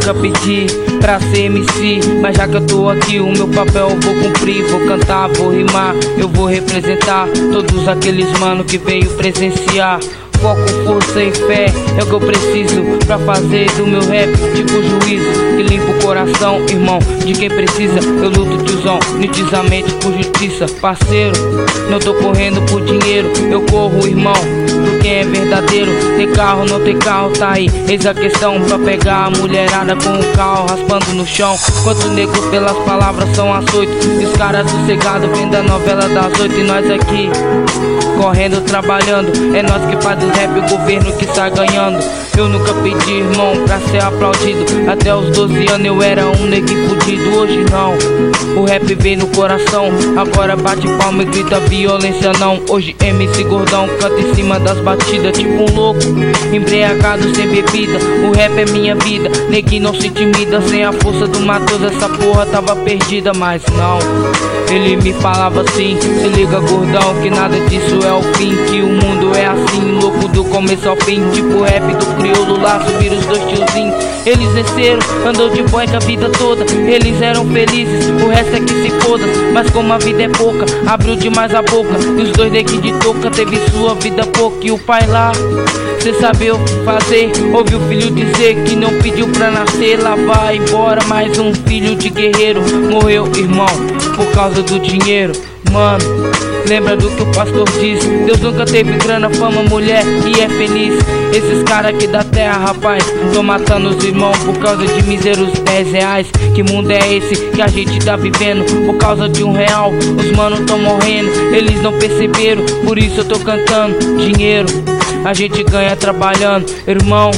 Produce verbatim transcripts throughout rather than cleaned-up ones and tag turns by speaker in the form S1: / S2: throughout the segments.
S1: nunca pedi pra ser M C, mas já que eu tô aqui, o meu papel eu vou cumprir. Vou cantar, vou rimar, eu vou representar todos aqueles mano que veio presenciar. Foco, força e fé é o que eu preciso pra fazer do meu rap tipo juízo que limpa o coração, irmão, de quem precisa. Eu luto, tiozão, nitidamente por justiça. Parceiro, não tô correndo por dinheiro, eu corro, irmão, por quem é verdadeiro. Tem carro, não tem carro, tá aí, eis a questão. Pra pegar a mulherada com o carro raspando no chão. Quanto nego pelas palavras são açoitos, e os caras sossegados vendo a novela das oito. E nós aqui correndo, trabalhando, é nós que faz o rap, o governo que está ganhando. Eu nunca pedi, irmão, pra ser aplaudido. Até os doze anos eu era um neguinho fudido. Hoje não, o rap veio no coração. Agora bate palma e grita violência não. Hoje M C Gordão canta em cima das batidas, tipo um louco embriagado sem bebida. O rap é minha vida, neguinho não se intimida. Sem a força do Matheus essa porra tava perdida. Mas não, ele me falava assim: se liga, gordão, que nada disso é o fim. Que o mundo é assim, louco do começo ao fim. Tipo rap do crioulo lá, subiram os dois tiozinhos. Eles desceram, andou de boica a vida toda. Eles eram felizes, o resto é que se foda. Mas como a vida é pouca, abriu demais a boca. E os dois neguinhos de touca teve sua vida pouca. E o pai lá, cê sabe o que fazer. Ouviu o filho dizer que não pediu pra nascer. Lá vai embora mais um filho de guerreiro. Morreu, irmão, por causa do dinheiro. Mano, lembra do que o pastor disse: Deus nunca teve grana, fama, mulher e é feliz. Esses caras aqui da terra, rapaz, tão matando os irmãos por causa de míseros dez reais. Que mundo é esse que a gente tá vivendo? Por causa de um real, os manos tão morrendo. Eles não perceberam, por isso eu tô cantando. Dinheiro a gente ganha trabalhando, irmão,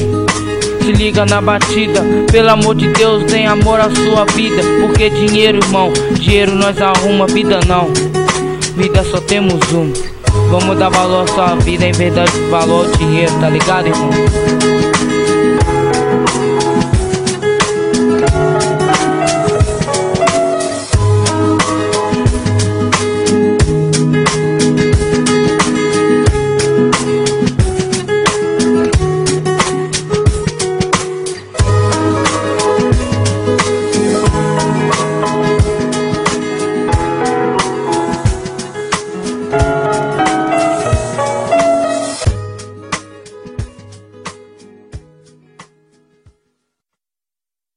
S1: se liga na batida. Pelo amor de Deus, dê amor à sua vida. Porque dinheiro, irmão, dinheiro nós arruma, vida não. Vida só temos uma. Vamos dar valor à sua vida, em verdade valor ao dinheiro, tá ligado, irmão?